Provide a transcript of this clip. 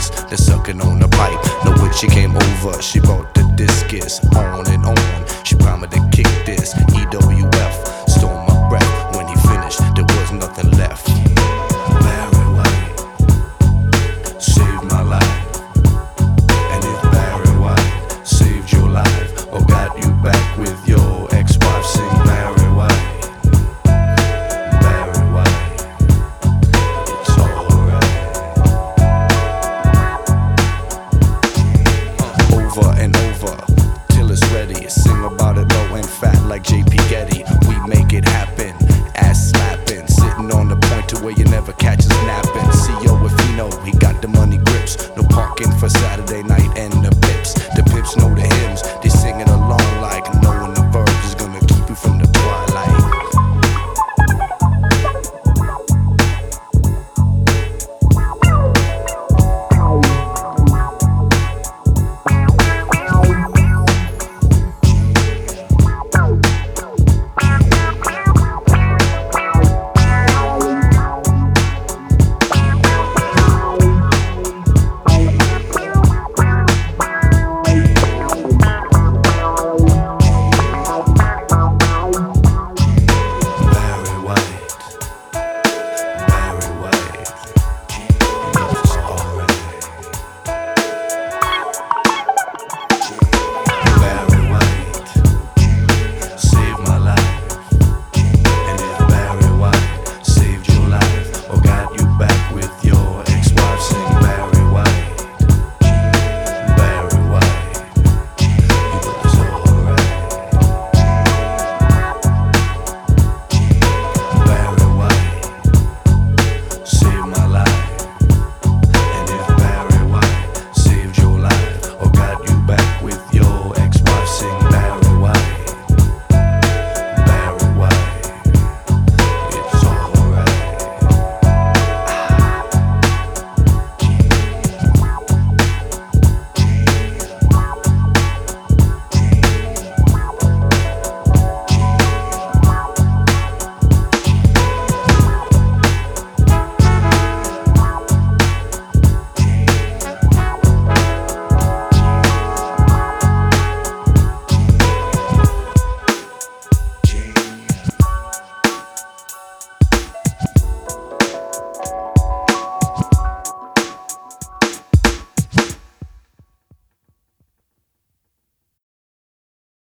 this, the sucking on the pipe. Know when she came over, she brought the discus on and on. She promised to kick this EWF, stole my breath. When he finished, there was nothing left. Barry White saved my life. And if Barry White saved your life or got you back with your ex-wife, sing Barry White. Barry White, it's alright. Over and over till it's ready. Sing about it low and fat like JP Getty. We make it happen, ass slapping, sitting on the point to where you never catch us napping. CEO if you know, he got the money grips. No parking for Saturday night and the pips. The pips know the hymns, they sing it along.